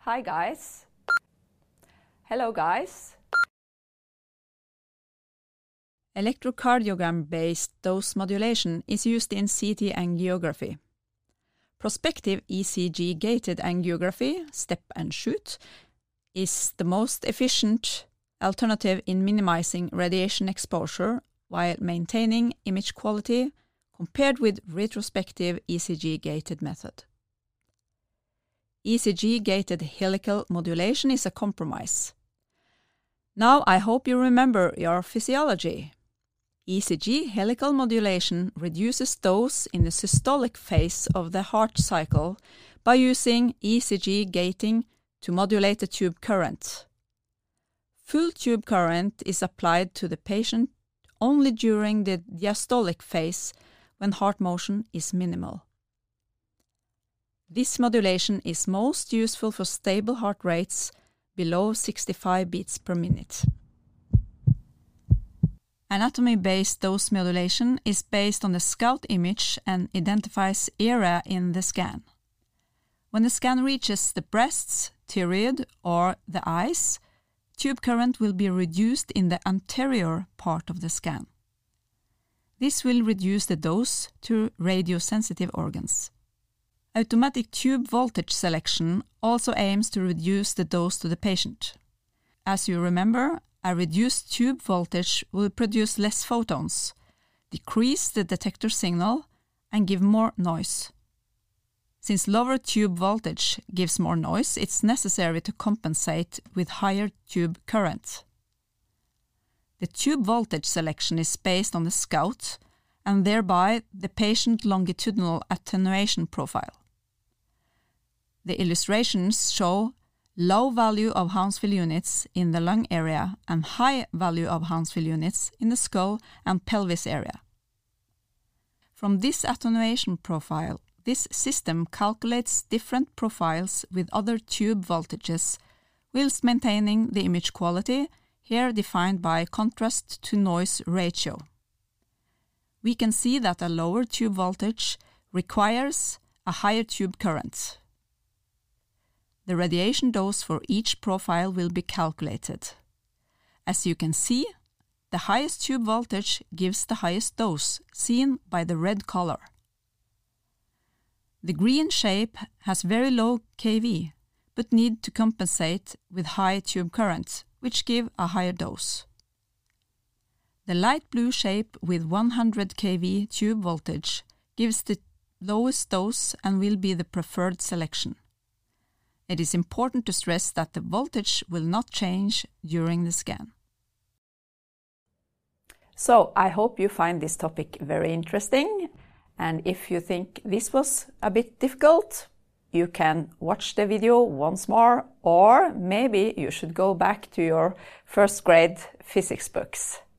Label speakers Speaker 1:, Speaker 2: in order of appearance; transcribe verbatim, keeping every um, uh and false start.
Speaker 1: Hi guys. Hello guys.
Speaker 2: Electrocardiogram-based dose modulation is used in C T angiography. Prospective E C G-gated angiography, step and shoot, is the most efficient alternative in minimizing radiation exposure while maintaining image quality compared with retrospective E C G-gated method. E C G-gated helical modulation is a compromise. Now I hope you remember your physiology. E C G helical modulation reduces dose in the systolic phase of the heart cycle by using E C G gating to modulate the tube current. Full tube current is applied to the patient only during the diastolic phase when heart motion is minimal. This modulation is most useful for stable heart rates below sixty-five beats per minute. Anatomy-based dose modulation is based on the SCOUT image and identifies area in the scan. When the scan reaches the breasts, thyroid, or the eyes, tube current will be reduced in the anterior part of the scan. This will reduce the dose to radiosensitive organs. Automatic tube voltage selection also aims to reduce the dose to the patient. As you remember, a reduced tube voltage will produce less photons, decrease the detector signal, and give more noise. Since lower tube voltage gives more noise, it's necessary to compensate with higher tube current. The tube voltage selection is based on the SCOUT and thereby the patient longitudinal attenuation profile. The illustrations show low value of Hounsfield units in the lung area and high value of Hounsfield units in the skull and pelvis area. From this attenuation profile, this system calculates different profiles with other tube voltages whilst maintaining the image quality, here defined by contrast to noise ratio. We can see that a lower tube voltage requires a higher tube current. The radiation dose for each profile will be calculated. As you can see, the highest tube voltage gives the highest dose, seen by the red color. The green shape has very low K V, but need to compensate with high tube current, which give a higher dose. The light blue shape with one hundred K V tube voltage gives the lowest dose and will be the preferred selection. It is important to stress that the voltage will not change during the scan.
Speaker 1: So I hope you find this topic very interesting, and if you think this was a bit difficult, you can watch the video once more, or maybe you should go back to your first grade physics books.